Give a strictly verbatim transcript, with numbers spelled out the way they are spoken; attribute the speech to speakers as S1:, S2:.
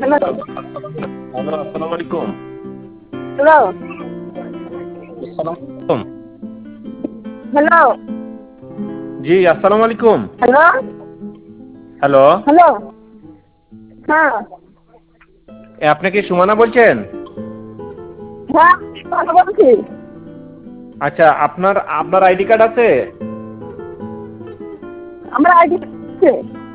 S1: Hello
S2: hello, আসসালামু আলাইকুম।
S1: Hello
S2: আসসালামু আলাইকুম।
S1: হ্যালো
S2: জি, আসসালামু আলাইকুম।
S1: হ্যালো
S2: হ্যালো,
S1: হ্যালো হ্যাঁ
S2: এ আপনি কি সুমনা বলছেন?
S1: হ্যাঁ কথা বলছি।
S2: আচ্ছা, আপনার আপনার আইডি কার্ড আছে?
S1: আমরা আইডি আছে।